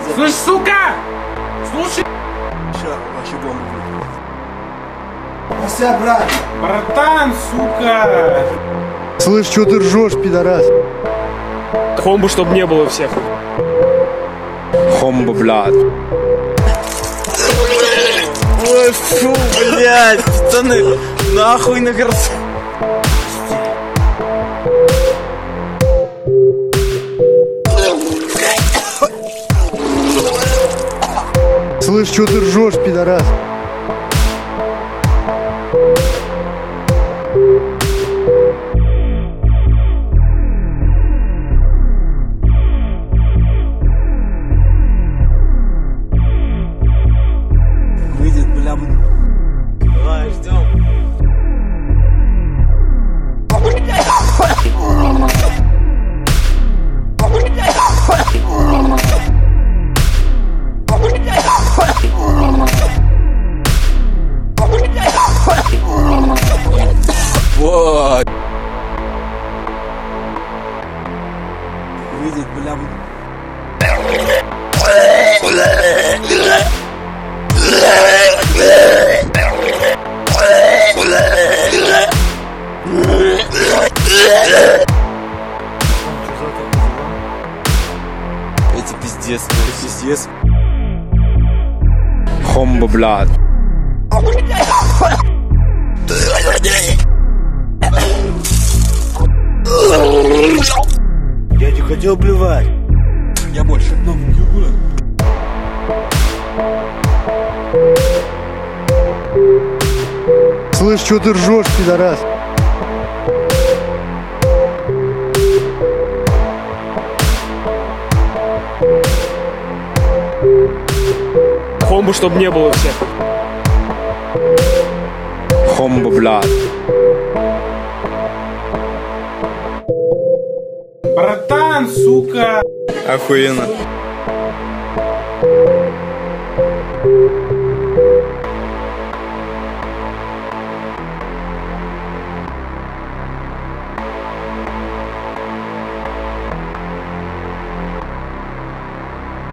Слышь, сука! Слушай! Сейчас, вообще бомбу будет. Вася, брат! Братан, сука! Слышь, что ты ржешь, пидорас? Хомбу, чтоб не было всех. Хомбо, блядь. Ой, фу, блядь, пацаны, нахуй на горцу. Слышь, что ты ржешь, пидорас? Выйдет, бля, буду. Давай, ждем. Вот. Выйдет, бля, буду. Это пиздец, это пиздец. Хомбо, блядь. Я не хотел блевать. Я больше одного не буду. Слышь, что ты ржешь, пидорас? Хомбу, чтоб не было всех. Хомбо, блядь. Братан, сука! Охуенно.